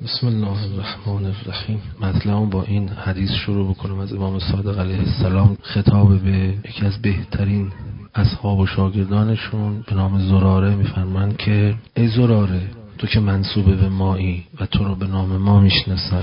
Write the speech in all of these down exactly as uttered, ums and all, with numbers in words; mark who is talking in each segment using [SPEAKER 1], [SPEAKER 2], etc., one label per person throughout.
[SPEAKER 1] بسم الله الرحمن الرحیم. مطلبم با این حدیث شروع بکنم از امام صادق علیه السلام، خطاب به یکی از بهترین اصحاب و شاگردانشون به نام زراره. میفرمان که ای زراره، تو که منسوب به مایی و تو رو به نام ما میشناسن،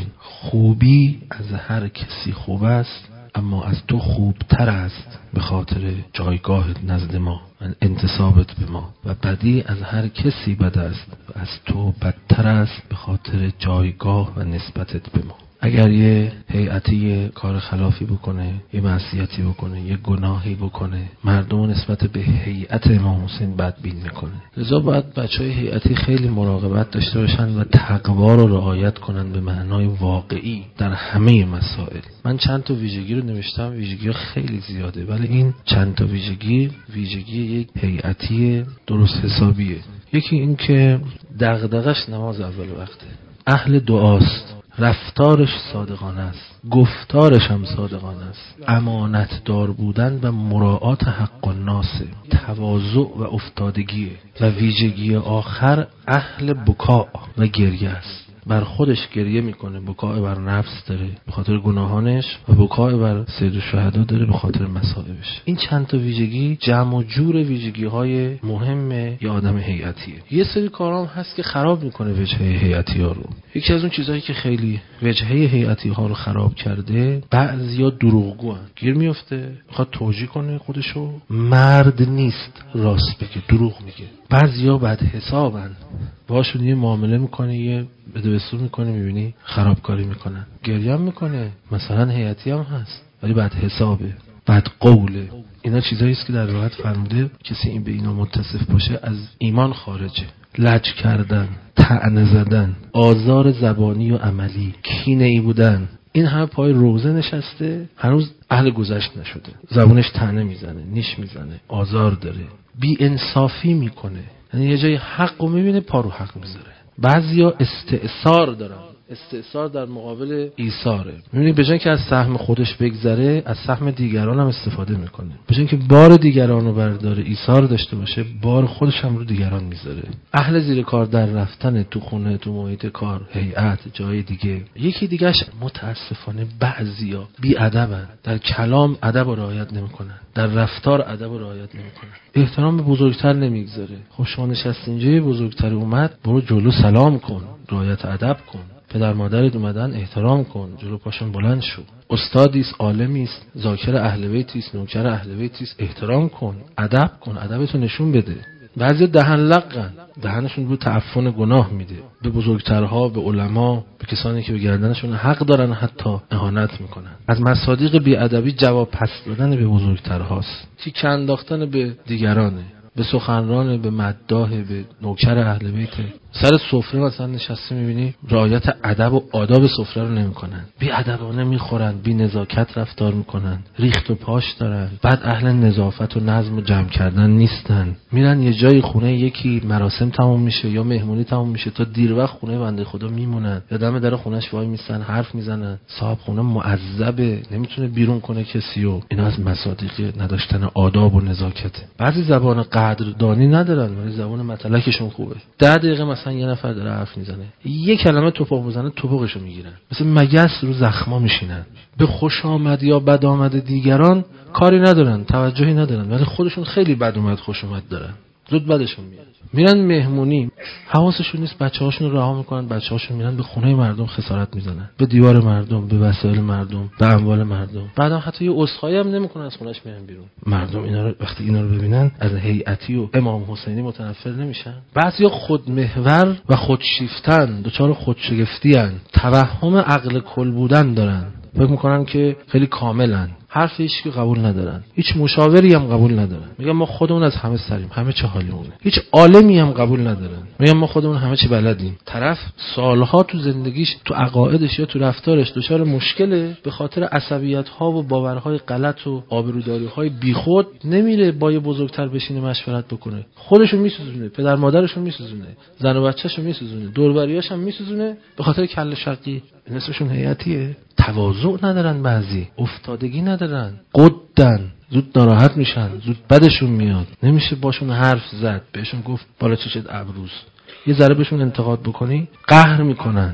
[SPEAKER 1] خوبی از هر کسی خوب است اما از تو خوبتر است به خاطر جایگاهت نزد ما و انتسابت به ما، و بدی از هر کسی بد است و از تو بدتر است به خاطر جایگاه و نسبتت به ما. اگر یه هیئتی کار خلافی بکنه، یه معصیتی بکنه، یه گناهی بکنه، مردم نسبت به هیئت امام حسین بدبین میکنه. لذا باید بچهای هیئتی خیلی مراقبت داشته باشن و تقوا رو رعایت کنن به معنای واقعی در همه مسائل. من چند تا ویژگی رو نوشتم، ویژگی خیلی زیاده، ولی این چند تا ویژگی ویژگی یک هیئتی درست حسابیه. یکی این که دغدغش نماز اول وقته، اهل دعاست، رفتارش صادقانه است، گفتارش هم صادقانه است، امانت دار بودن و مراعات حق الناس، تواضع و افتادگیه، و ویژگی آخر اهل بکا و گریه است. بر خودش گریه میکنه، بکا بر نفس داره به خاطر گناهانش و بکا بر سید الشهدا داره به خاطر مصائبش. این چند تا ویژگی جمع و جور ویژگی های مهم یه آدم هیئتیه. یه سری کارام هست که خراب میکنه وجهه هیئتی ها رو. یکی از اون چیزهایی که خیلی وجهه هیئتی ها رو خراب کرده، بعضیا دروغگو هستن، گیر میفته میخواد توجیه کنه خودشو، مرد نیست، راست بگه، دروغ میگه. بعضیا بد حسابن، باشون یه معامله میکنه، یه بده بسور میکنه، میبینی خرابکاری میکنن، گریه هم میکنه، مثلا هیئتی هم هست ولی بد حسابه، بد قوله. اینا چیزایی است که در روایت فرموده کسی این به اینا متصف باشه از ایمان خارجه. لج کردن، طعنه زدن، آزار زبانی و عملی، کینه‌ای بودن، این همه پای روزه نشسته، هنوز اهل گذشت نشده، زبونش طعنه میزنه، نیش میزنه، آزار داره، بی انصافی میکنه، یعنی یه جای حق رو میبینه پا رو حق میذاره. بعضیا استئثار دارن، استئثار در مقابل ایثاره. میبینی به جای که از سهم خودش بگذره از سهم دیگران هم استفاده میکنه، به جای که بار دیگران رو برداره ایثار داشته باشه، بار خودش هم رو دیگران میذاره. اهل زیر کار در رفتن، تو خونه، تو محیط کار، هیئت، جای دیگه. یکی دیگهش متاسفانه بعضیا بی ادبن، در کلام ادب رو رعایت نمیکنن، در رفتار ادب رو رعایت نمیکنن، احترام به بزرگتر نمیگذاره. خب شما نشستی اینجا، بزرگتر اومد، برو جلو سلام کن، رعایت ادب کن. پدر مادرت اومدن، احترام کن، جلو پاشون بلند شو. استادیست، عالمیست، ذاکر اهل بیتیست، نوکر اهل بیتیست، احترام کن، ادب کن، ادبتو نشون بده. بعضی دهن لقن، دهنشون رو تعفن گناه میده، به بزرگترها، به علما، به کسانی که به گردنشون حق دارن حتی اهانت میکنن. از مصادیق بی‌ادبی جواب پس دادن به بزرگترهاست، تیک انداختن به دیگرانه، به سخنران، به مداح، به نوکر اهل بیت. سر سفره مثلا نشسته میبینی رعایت ادب و آداب سفره رو نمیکنن، بی ادبانه میخورن، بی نزاکت رفتار میکنن، ریخت و پاش دارن، بعد اهل نظافت و نظم و جمع کردن نیستن. میرن یه جای خونه یکی مراسم تموم میشه یا مهمونی تموم میشه، تا دیر وقت خونه بنده خدا میمونن، یا دم در خونش وای میسن حرف میزنن. صاحب خونه معذبه، نمیتونه بیرون کنه کسیو. اینا از مصادیق نداشتن آداب و نزاکته. بعضی زبان قدردانی ندارن ولی زبان متلکشون خوبه. ده دقیقه مثلا یه نفر داره حرف میزنه، یه کلمه توپق بزنه توپقشو میگیرن، مثل مگس رو زخما میشینن. به خوش آمد یا بد آمد دیگران کاری ندارن، توجهی ندارن، ولی خودشون خیلی بد اومد خوش اومد دارن، زود بدشون میاد. میرن مهمونی، حواسشون نیست، بچه‌هاشون رو رها میکنن، بچه‌هاشون میرن به خونه مردم خسارت میزنن، به دیوار مردم، به وسایل مردم، به اموال مردم. بعدا حتی یه عذرخواهی هم نمیکنن، از خونه‌اش میرن بیرون. مردم اینا رو وقتی اینا رو ببینن از هیئتی و امام حسینی متنفر نمیشن. بعضیا خودمحور و خودشیفتن، دچار خودشگفتی‌ان، توهم عقل کل بودن دارن، فکر میکنن که خیلی کاملن، حرف هیچ کی قبول ندارن، هیچ مشاوری هم قبول ندارن، میگن ما خودمون از همه سریم، همه چه حالیمونه. هیچ عالمی هم قبول ندارن، میگن ما خودمون همه چی بلدیم. طرف سالها تو زندگیش، تو عقایدش یا تو رفتارش دچار مشکله، به خاطر عصبیت ها و باورهای غلط و آبروداری های بیخود نمیره با یه بزرگتر بشینه مشورت بکنه، خودشو میسوزونه، پدر مادرشو میسوزونه، زن و بچه‌شو میسوزونه، دور و بریاش هم میسوزونه به خاطر کله شقی. این اسمشون هیئتیه. تواضع ندارن، بعضی افتادگی ندارن، قدن، زود ناراحت میشن، زود بدشون میاد، نمیشه باشون حرف زد، بهشون گفت بالا چشت ابروست. یه ذره بهشون انتقاد بکنی قهر میکنن.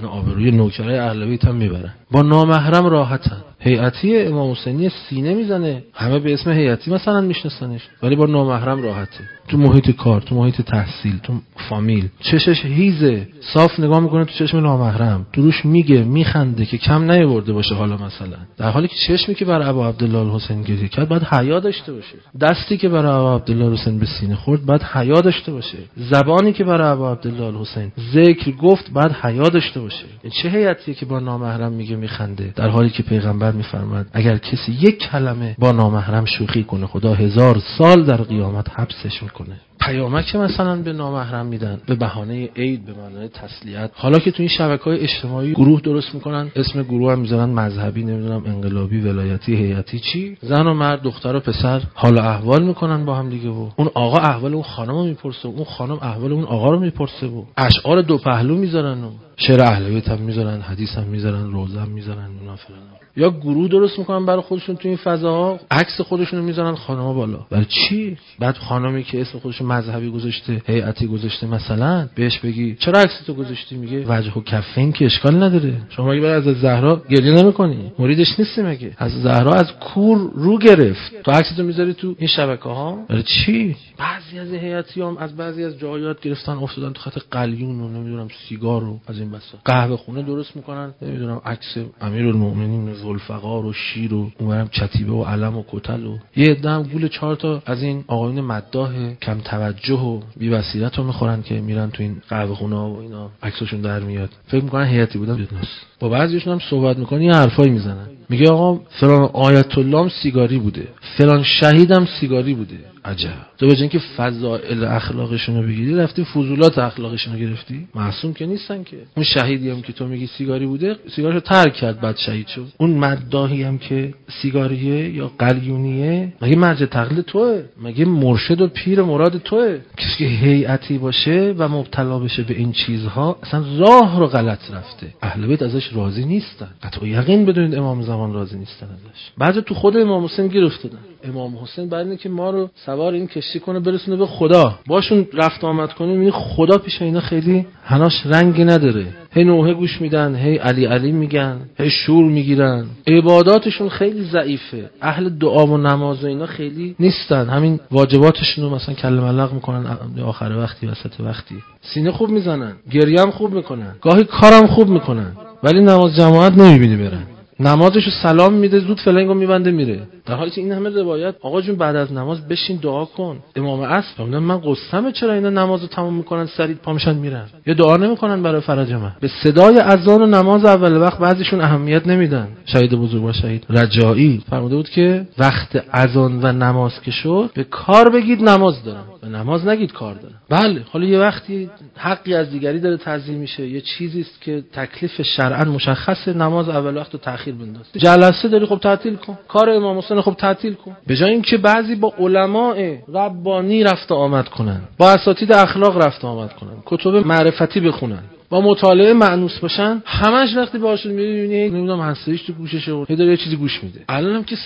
[SPEAKER 1] نه آبروی نوکرای اهل بیت هم میبرن. با نامحرم راحتن. هیئتی امام حسینی سینه میزنه، همه به اسم هیئتی مثلا میشناسنش، ولی با نامحرم راحته. تو محیط کار، تو محیط تحصیل، تو فامیل، چشش هیزه، صاف نگاه میکنه تو چشم نامحرم، دروش میگه، میخنده که کم نیاورده باشه. حالا مثلا در حالی که چشمی که برای ابا عبدالله الحسین گریه کرد باید حیا داشته باشه، دستی که برای ابا عبدالله الحسین به سینه خورد باید حیا داشته باشه، زبانی که برای ابا عبدالله الحسین ذکر گفت باید حیا داشته باشه. چه هیئتیه که با نامحرم میگه میخنده، در حالی که پیغمبر میفرماد اگر کسی یک کلمه با نامحرم شوخی کنه خدا هزار سال در قیامت حبسش میکنه. پیامک مثلا به نامحرم میدن به بهانه عید، به معنای تسلیت. حالا که تو این شبکه‌های اجتماعی گروه درست میکنن، اسم گروه هم میذارن مذهبی، نمیدونم انقلابی، ولایتی، هیئتی، چی، زن و مرد، دختر و پسر حال احوال میکنن با هم دیگه، و اون آقا احوال اون خانمو میپرسه، اون خانم احوال اون آقا رو میپرسه، و اشعار دو پهلو میذارن، و شعر اهل بیت هم میذارن، حدیث هم میذارن، روزه هم میذارن، اونا فلان. یا گروه درست میکنن برای خودشون تو این فضاها، عکس خودشونو میذارن خانم‌ها بالا. برای چی؟ بعد خانمی که اسم خودش مذهبی گذاشته، هیئتی گذاشته، مثلا بهش بگی چرا عکس تو گذاشتی، میگه وجه و کفین که اشکال نداره. شما مگه برای از زهرا گریه نمیکنی؟ مریدش نیستی مگه؟ از زهرا از کور رو گرفت، تو عکس تو میذاری تو این شبکه‌ها. برای چی؟ بعضی از هیئتیام از بعضی از جایات گرفتن افتادن تو خط قلیون و نمیدونم سیگار و از این بسا. قهوه خونه درست میکنن، نمیدونم عکس امیرالمومنین ذوالفقار و شیر و اونورم چتیبه و علم و کتل، و یه عده هم گول چهار تا از این آقایون مداح کم توجه و بی بصیرت رو میخورن که میرن تو این قهوه خونه و اینا عکسشون در میاد، فکر میکنن هیئتی بودن بیدناس. با بعضیشون هم صحبت میکنن یه حرفایی میزنن، میگه آقا فلان آیت الله هم سیگاری بوده، فلان شهیدم سیگاری بوده. عجب، تو به جای اینکه فضائل اخلاقشون رو بگیری رفتی فضولات اخلاقشون رو گرفتی. معصوم که نیستن که. اون شهیدی هم که تو میگی سیگاری بوده، سیگارشو ترک کرد بعد شهید شد. اون مداحی هم که سیگاریه یا قلیونیه، مگه مرجع تقلید توئه؟ مگه مرشد و پیر مراد توئه؟ کسی که هیئتی باشه و مبتلا بشه به این چیزها اصلا راه رو غلط رفته. اهل بیت ازش راضی نیستن، قطع یقین بدونید امام زمان راضی نیستن ازش. بعد تو خود امام حسین گیر افتادن. امام حسین بعد اینکه ما رو سوار این کشتی کنه برسونه به خدا، باشون رفت آمد کنه، میگه خدا پیش اینا خیلی هناش رنگی نداره. هی نوحه گوش میدن، هی علی علی میگن، هی شور میگیرن، عباداتشون خیلی ضعیفه، اهل دعا و نماز و اینا خیلی نیستن، همین واجباتشون رو مثلا کله ملق میکنن آخر وقتی وسط وقتی، سینه خوب میزنن، گریه هم خوب میکنن، گاهی کارم خوب میکنن، ولی نماز جماعت نمیبینی برن. نمازشو سلام میده، زود فلنگو میبنده میره. در حالی که این همه روایت آقا جون بعد از نماز بشین دعا کن. امام عصر میگن من قسمه چرا اینا نمازو تموم میکنن سریع پا میشن میرن، یا دعا نمیکنن برای فرج من. به صدای اذان و نماز اول وقت بعضیشون اهمیت نمیدن. شهید بزرگوار شهید رجایی فرموده بود که وقت اذان و نماز که شد به کار بگید نماز دارم، به نماز نگید کار دارم. بله حالا یه وقتی حقی از دیگری داره تضییع میشه، یه چیزی است که تکلیف شرعاً مشخصه، نماز اول وقت رو تأخیر بنداز. جلسه داری خب تعطیل کن، کار امام حسین خب تعطیل کن. به جای اینکه بعضی با علماء ربانی رفت آمد کنن، با اساتید اخلاق رفت آمد کنن، کتب معرفتی بخونن، با مطالعه مأنوس باشن، همش وقتی باهاشون میبینی نمیدونم هسته‌ایش تو گوششه و هی داره یه چیزی گوش میده. الانم که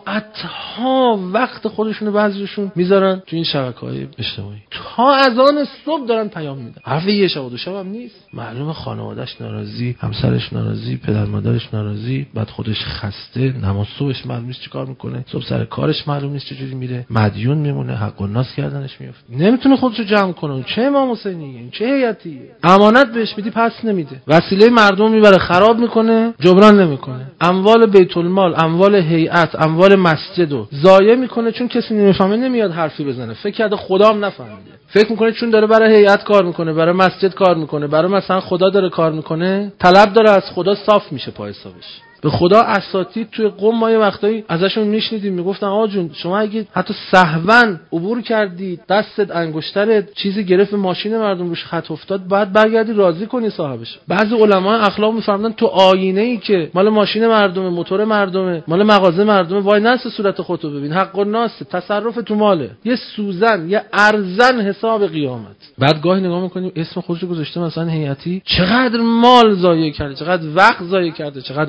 [SPEAKER 1] ساعت‌ها وقت خودشونو بعضیشون میذارن تو این شبکه‌های اجتماعی، تا اذان صبح دارن پیام میدن. حرف یه شب و دو شب هم نیست. معلومه خانواده‌اش ناراضی، همسرش ناراضی، پدر مادرش ناراضی، بعد خودش خسته، نماز صبحش معلوم نیست چیکار میکنه، صبح سر کارش معلوم نیست چجوری میره، مدیون میمونه، حق الناس گردنش میفته، نمیتونه خودشو جمع کنه. چه امام حسینیه، چه هیئتیه، امانت بهش میدی پس نمیده، وسیله مردم میبره خراب میکنه، جبران نمیکنه، اموال بیت المال، اموال هیئت، اموال مسجدو ضایع میکنه، چون کسی نمیفهمه نمیاد حرفی بزنه، فکر کرده خدا هم نفهمیده، فکر میکنه چون داره برای هیئت کار میکنه، برای مسجد کار میکنه، برای مثلا خدا داره کار میکنه، طلب داره از خدا، صاف میشه پای حسابش. به خدا اساتید توی قم ما یه وقتایی ازشون میشنیدیم میگفتن آقا جون شما اگه حتی سهواً عبور کردید، دستت انگشترت چیزی گرفت ماشین مردم روش خط افتاد، بعد برگردی راضی کنی صاحبش. بعضی علما اخلاق میفهمن تو آینه‌ای که مال ماشین مردمه، موتور مردمه، مال مغازه مردمه، وای نس صورت خودتو ببین، حق الناس، تصرف تو ماله، یه سوزن، یه ارزن حساب قیامت. بعد گاهی نگاه میکنیم اسم خودشو گذاشته مثلا هیئتی، چقدر مال ضایع کرده، چقدر وقت ضایع کرده، چقدر عمر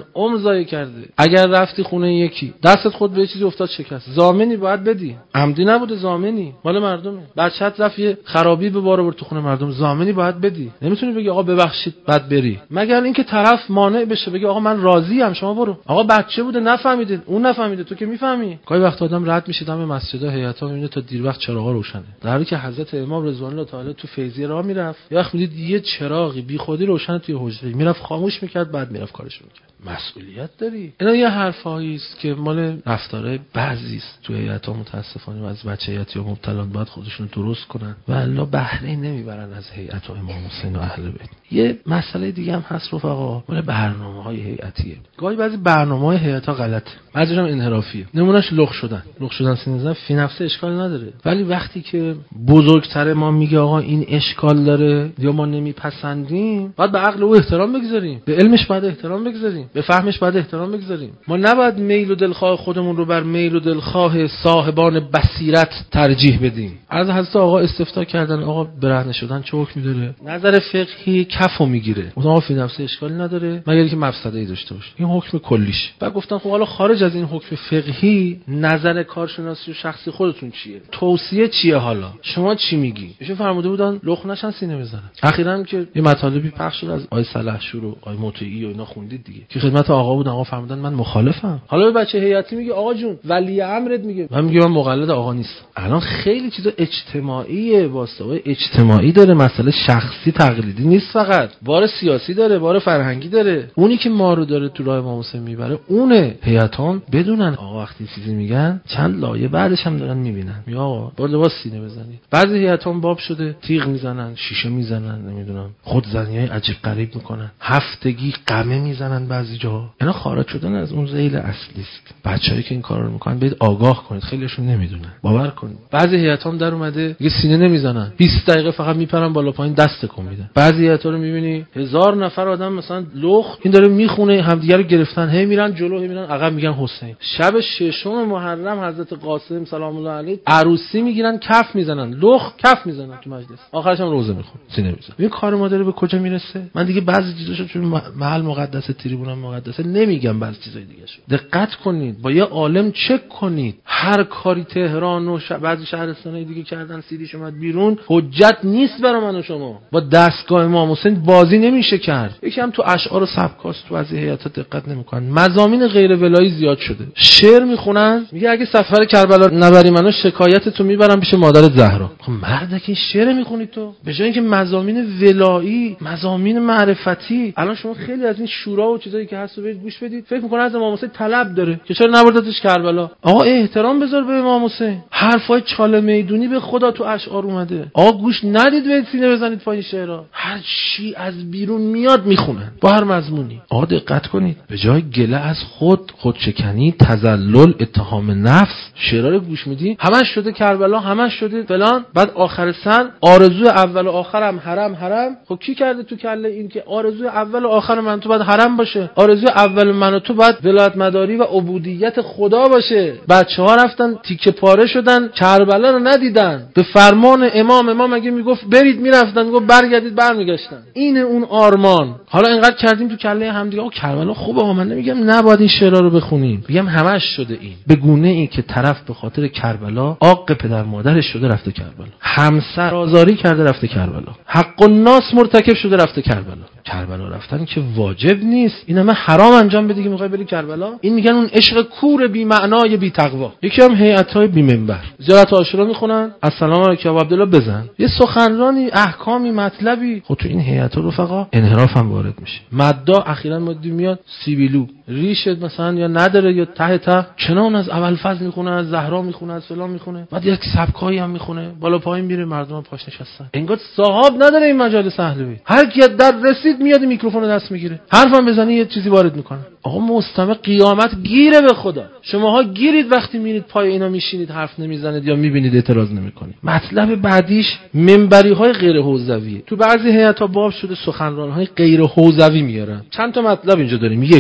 [SPEAKER 1] ضایع کرده. اگر رفتی خونه یکی دستت خود به چیزی افتاد شکست، ضامنی باید بدی. عمدی نبوده، ضامنی مال مردمه. بچه‌ت رفت یه خرابی به بار آورد تو خونه مردم، ضامنی باید بدی. نمیتونی بگی آقا ببخشید بعد بری، مگر اینکه طرف مانع بشه بگی آقا من راضی ام شما برو. آقا بچه بوده نفهمیده، اون نفهمیده، تو که میفهمی. گاهی وقت آدم رد میشه دم مسجدها هیئت‌ها میبینه تا دیر وقت چراغا روشنه، در حالی که حضرت امام رضوان الله تعالی تو فیضیه راه میرفت، یه وقت میدید یه چراغی بیخودی روشن توی حجره، میرفت خاموش میکرد بعد میرفت کارش میکرد. مسئولیت داری. اینا یه حرفایی است که مال رفتاره بعضی است تو هیئت‌ها متاسفانه، و از بچه هیئتی و مبتلان باید خودشون درست کنن و الا بهره نمیبرن از هیئت و امام حسین و اهل بیت. یه مسئله دیگه هم هست رفقا، مال برنامه‌های هیئتیه. گاهی بعضی برنامه‌های هیئت‌ها غلطه، بعضیش هم انحرافیه. نمونهش لخ شدن. لخ شدن سینزن فی نفسه اشکال نداره، ولی وقتی که بزرگتر ما میگه آقا این اشکال داره یا ما نمیپسندیم، باید به عقل او احترام بگذاریم، به علمش باید احترام بگذاریم، به فهمش باید احترام بگذاریم. ما نباید میل و دلخواه خودمون رو بر میل و دلخواه صاحبان بصیرت ترجیح بدیم. از حضرت آقا استفتاء کردن آقا برهنه شدن چه حکمی داره؟ نظر فقهی کفو میگیره، اون آقا فی نفسه اشکالی نداره مگر اینکه مفسده‌ای داشته باشه، این حکم کلیش. بعد گفتن خب حالا خارج از این حکم فقهی نظر کارشناسی و شخصی خودتون چیه؟ توصیه چیه؟ حالا شما چی میگی؟ ایشون فرموده بودن لخ نشن سینه بزنن. اخیراً که یه مطالبی پخش شد از آقای سلحشور و آقای مطیعی و اینا خوندید دیگه، که خدمت آقا بودن، آقا فرمودن من مخالفم. حالا به بچه هیئتی میگه آقا جون ولی امرت میگه، من میگم من مقلد آقا نیست. الان خیلی چیزا اجتماعیه، واسطه اجتماعی داره، مسئله شخصی تقلیدی نیست، فقط بار سیاسی داره، بار فرهنگی داره. اونی که ما رو داره تو راه امام حسین میبره اونه. هیئتان بدونن آقا وقتی چیزی میگن چند لایه بعدش هم دارن میبینن، میگه آقا با لباس سینه بزنید. بعضی هیئتان باب شده تیغ میزنن، شیشه میزنن، نمیدونم خودزنیای عجیب غریب میکنن، هفتگی قمه میزنن بعضی جا. اینا خارج شدن از اون ذیل اصلی است. بچه‌ای که این کارا رو میکنن باید آگاه کنید، خیلیشون نمیدونن، باور کنید. بعضی هیئتان در اومده دیگه سینه نمیزنن، بیست دقیقه فقط میپرن بالا پایین دست تکون میدن. بعضی هیئتا رو میبینی هزار نفر آدم مثلا لخ این داره میخونه، همدیگه رو گرفتن، هی میرن جلو هی میرن عقب، میگن حسین. شب ششم محرم حضرت قاسم سلام الله علیه عروسی میگیرن، کف میزنن، لخ کف میزنن تو مجلس، آخرش هم روزه میخون، سینه میزنن. این کار ما داره به کجا میرسه؟ من دیگه بعضی چیزاشو چون محل مقدسه، تریبونم مقدسه نمیگم، بعضی چیزای دیگه شو دقت کنید، با یه عالم چک کنید. هر کاری تهران و ش... بعضی شهرستانای دیگه کردن سیدیش اومد بیرون، حجت نیست برای من و شما. با دستگاه امام حسین بازی نمیشه کرد. یکم تو اشعار و سبکاست تو از هیئت‌ها دقت نمیکنن، مضامین غیر ولایی زیاد شده، شعر میخونن، میگه اگه سفر کربلا نبری منو شکایت تو میبرم پیش مادر زهرا. خب مرده که شعر میخونی تو، به جای اینکه مضامین ولایی، مضامین معرفتی. الان شما خیلی از این شورا و چیزایی که هست رو برید گوش بدید، فکر میکنه از امام حسین طلب داره که چرا نبردتش کربلا. آقا احترام بذار به امام حسین. حرفای چاله میدونی به خدا تو اشعار اومده. آقا گوش ندید به سینه بزنید پای شعرها، هر چی از بیرون میاد میخونن با هر مضمونی. آقا دقت کنید، به جای گله از خود، خودشکنی، تذلل، اتهام نفس، شعرها رو گوش میدی همش شده کربلا، همش شده فلان، بعد آخر سر آرزوی اول و آخرم حرم حرم. خب کی کرده تو کله این که آرزوی اول و آخر من تو باید حرم باشه؟ آرزوی اول من و تو باید ولایت مداری و عبودیت خدا باشه. بچه‌ها رفتن تیکه پاره شدن، کربلا رو ندیدن، به فرمان امام امام اگه میگفت برید میرفتن، میگفت برگردید برمیگشتن. اینه اون آرمان. حالا اینقدر کردیم تو کله هم دیگه. آقا کربلا خوبه، آقا من نمیگم نباید این شعرها رو بخونیم، میگم همش شده این، به گونه این که طرف به خاطر کربلا عاق پدر مادرش شده رفته کربلا، همسر آزاری کرده رفته کربلا، حق الناس مرتکب شده رفته کربلا. کربلا رفتن که واجب نیست، این همه حرام انجام بدی که میخوای بری کربلا. این میگن اون عشق کور بی معنای بی تقوا. یکی هم هیئت‌های بی منبر زیارت عاشورا میخونن، السلام علیکم ابو عبدالله بزن، یه سخنرانی، احکامی، مطلبی. خب تو این هیئت‌ها رفقا انحراف هم وارد میشه. مدا اخیراً مدی میاد سیبیلو ریشت مثلا یا نداره یا ته ته چنان از ابوالفضل میخونه، از زهرا میخونه، از فلان میخونه، بعد یک سبکایی هم میخونه، بالا پایین میره، مردم پاش نشستن. انگار صاحب نداره این مجالس اهل بیت. هر کی در رسید میاد میکروفون دست میگیره، حرفم بزنی یه چیزی وارد میکنه. آقا مستمع قیامت گیره به خدا. شماها گیرید وقتی میرید پای اینا میشینید حرف نمیزنید یا میبینید اعتراض نمیکنید. مطلب بعدیش منبری های غیر حوزویه. تو بعضی هیئت‌ها باب شده سخنران های غیر حوزوی میارن. چند تا مطلب اینجا داریم. یک،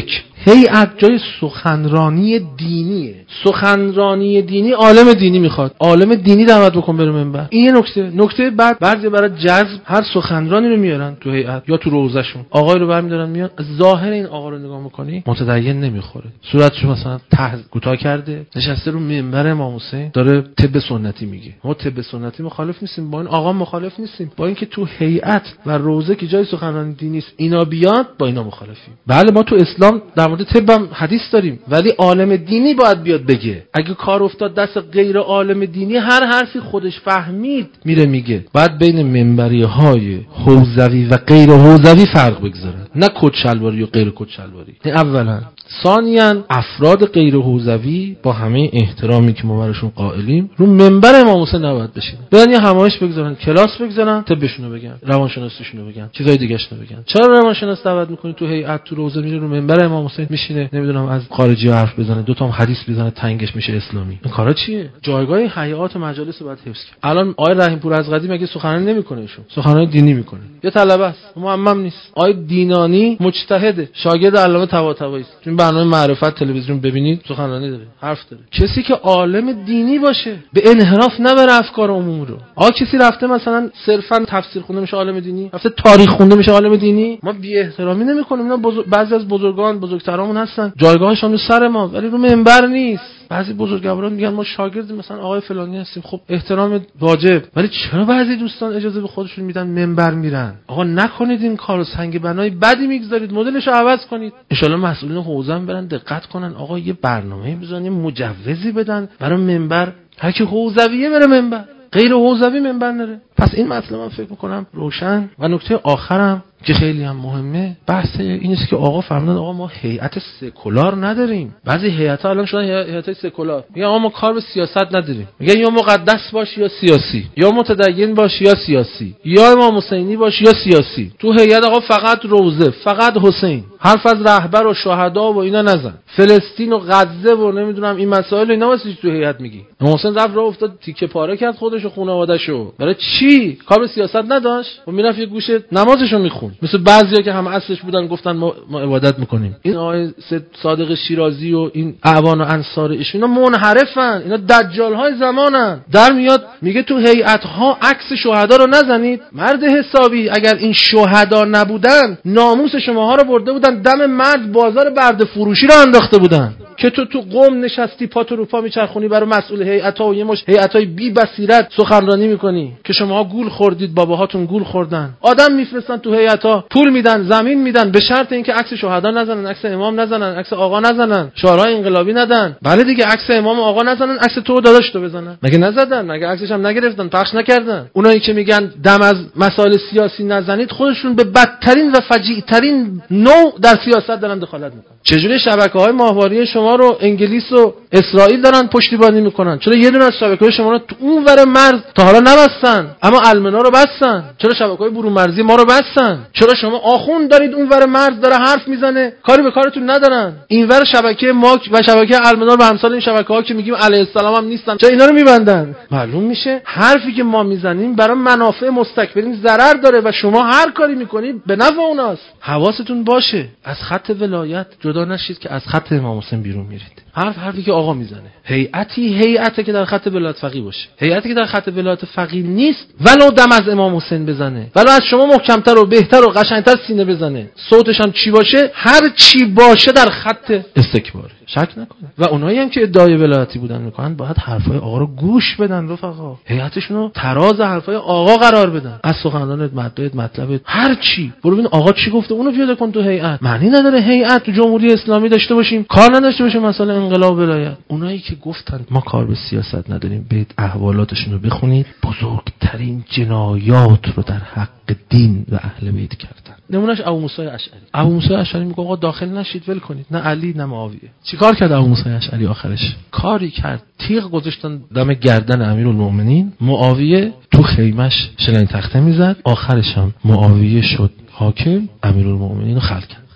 [SPEAKER 1] هیئت جای سخنرانی دینیه. سخنرانی دینی عالم دینی میخواد، عالم دینی دعوت بکن بره منبر. این یه نکته. نکته بعد بعضی برای جذب هر سخنرانی رو میارن تو هیئت یا تو روزشون، آقای رو برمی‌دارن میان، ظاهر این آقا رو نگاه میکنی متدین نمیخوره، صورتش مثلا ته کوتاه کرده، نشسته رو منبر امام حسین داره طب سنتی میگه. ما طب سنتی مخالف نیستیم، با این آقا مخالف نیستیم، با اینکه تو هیئت و روزه که جای سخنرانی دینی است اینا بیاد با اینا مخالفیم. بله ما تو اسلام در مورد طب هم حدیث داریم، ولی عالم دینی باید بیاد بگه. اگه کار افتاد دست غیر عالم دینی هر حرفی خودش فهمید میره میگه. بعد بین منبری‌های حوزوی و غیر حوزوی فرق بگذارن، نه کت شلواری و غیر کت شلواری. اولا. ثانیاً افراد غیر حوزوی با همه احترامی که ما براشون قائلیم رو منبر امام حسین نباید بشینن، برن یه همایش بگذارن، کلاس بگذارن، طبشون رو بگن، روانشناسیشون رو بگن، چیزای دیگه‌اش رو بگن. چرا روانشناس دعوت می‌کنی تو هیئت تو روزه میره رو منبر امام حسین میشینه، نمیدونم از خارجی حرف بزنه، دو تا هم حدیث بزنه تنگش میشه اسلامی؟ این کارا چیه؟ جایگاه هیئات مجالس باید حفظ کرد. الان آقای رحیم پور از قدیم مگه سخنرانی نمی‌کنه؟ ایشون سخنرانی دینی می‌کنه، یه طلبه است، معمم نیست. آقای دینانی مجتهده، شاگرد علامه طباطبایی است. این برنامه معرفت تلویزیون ببینید سخنرانی داره، حرف داره. کسی که عالم دینی باشه به انحراف نبره افکار عمومی رو. آ کسی رفته مثلا صرفا تفسیر خونده میشه عالم دینی، رفته تاریخ خونده میشه عالم دینی؟ ما بی احترامی نمی‌کنیم. اینا بزرگ... بعضی از بزرگان بزرگترامون هستن، جایگاهشون رو سر ما، ولی رو منبر نیست. بعضی بزرگواران میگن ما شاگرد مثلا آقای فلانی هستیم، خب احترام واجب، ولی چرا بعضی دوستان اجازه به خودشون میدن منبر میرن؟ آقا نکنید این کارو، سنگ بنای بدی میگذارید، مدلشو عوض کنید. ان شاء الله مسئولین حوزه هم برن دقت کنن، آقا یه برنامه‌ای بزنن، مجوزی بدن برای منبر، هر کی حوزویه بره منبر، غیر حوزوی منبر نره. پس این مطلب من فکر میکنم روشن. و نکته آخرم که خیلی هم مهمه، بحث این است که آقا فرمودن آقا ما هیئت سکولار نداریم. بعضی هیئت‌ها الان شدن هیئت‌های سکولار، میگن آقا ما کار به سیاست نداریم، میگن یا مقدس باش یا سیاسی، یا متدین باش یا سیاسی، یا امام حسینی باش یا سیاسی. تو هیئت آقا فقط روزه، فقط حسین، حرف از رهبر و شهدا و اینا نزن، فلسطین و غزه و نمیدونم این مسائل اینا واسه تو هیئت میگی. امام حسین رفت راه افتاد تیکه پاره کرد خودش و خانواده‌شو، برای چی؟ کار به سیاست نداشت و میرفت یه گوشه نمازشو میخون، مثل بعضیا که هم اصلش بودن گفتن ما, ما عبادت میکنیم. این آقای صادق شیرازی و این اعوان و انصار ایشون اینا منحرفن، اینا دجال‌های زمانن. در میاد میگه تو هیئت‌ها عکس شهدا رو نزنید. مرد حسابی، اگر این شهدا نبودن ناموس شماها رو برده بودن دم مرد بازار برده فروشی رو انداخته بودن، که تو تو قم نشستی پا تو رو پا میچرخونی برای مسئول هیئت‌ها و یه مش هیئت‌های بی بصیرت سخنرانی میکنی که شماها گول خوردید، باباهاتون گول خوردن. آدم میفرستن تو هیئت‌ها، پول میدن، زمین میدن، به شرط اینکه عکس شهدا نزنن، عکس امام نزنن، عکس آقا نزنن، شعارهای انقلابی ندن. بله دیگه، عکس امام آقا نزنن، عکس تو داداش تو بزنن. مگه نزدن؟ مگه عکسش هم نگرفتن، پخش نکردن؟ اونایی که میگن دم از مسائل سیاسی نزنید، خودشون به بدترین و فجیع‌ترین نوع در سیاست دارن دخالت میکنن. چجوری شبکه‌های ماهواره شما رو انگلیس و اسرائیل دارن پشتیبانی میکنن؟ چرا یه دونه از شبکه‌های شما رو تو اون ور مرز تا حالا نبستن، اما المنا رو بستن؟ چرا شبکه‌های برون مرزی ما رو بستن؟ چرا شما آخوند دارید اون ور مرز داره حرف میزنه، کاری به کارتون ندارن؟ این ور شبکه ما و شبکه المنا به همسال این شبکه‌ها که میگیم علیه السلام هم نیستن، چرا اینا رو میبندن؟ معلوم میشه حرفی که ما میزنیم برای منافع مستکبرین ضرر داره و شما هر کاری میکنید به نفع اوناست. حواستون باشه از خط ولایت جدا نشید که از خط امام حسین بیرون میرید. حرف حرفی که آقا میزنه. هیئتی هیئتی که در خط ولایت فقیه باشه، هیئتی که در خط ولایت فقیه نیست ولو دم از امام حسین بزنه، ولو از شما محکمتر و بهتر و قشنگتر سینه بزنه، صوتش هم چی باشه، هر چی باشه در خط استکباره، شک نکنه. و اونایی هم که ادعای ولایتی بودن میکنن باید حرفای آقا رو گوش بدن رفقا، هیئتشون رو تراز حرفای آقا قرار بدن. از سخنرانت، مدعیت، مطلبت، هر چی برو ببین آقا چی گفته، اونو پیاده کن تو هیئت. معنی نداره هیئت تو جمهوری اسلامی داشته باشیم کار نداشته باشیم مثلا انقلاب ولایت. اونایی که گفتن ما کار به سیاست نداریم، برید احوالاتشون رو بخونید، بزرگترین جنایات رو در حق دین و اهل بیت کردن. نمونهش ابو موسی اشعری. ابو موسی اشعری میگه آقا داخل نشید ول کنید، نه علی نه معاویه. چیکار کرد ابو موسی اشعری آخرش؟ کاری کرد تیغ گذاشتن دم گردن امیرالمومنین، معاویه تو خیمش شلنگ تخته میزد، آخرش هم معاویه شد حاکم، امیرالمومنین رو خلع کرد.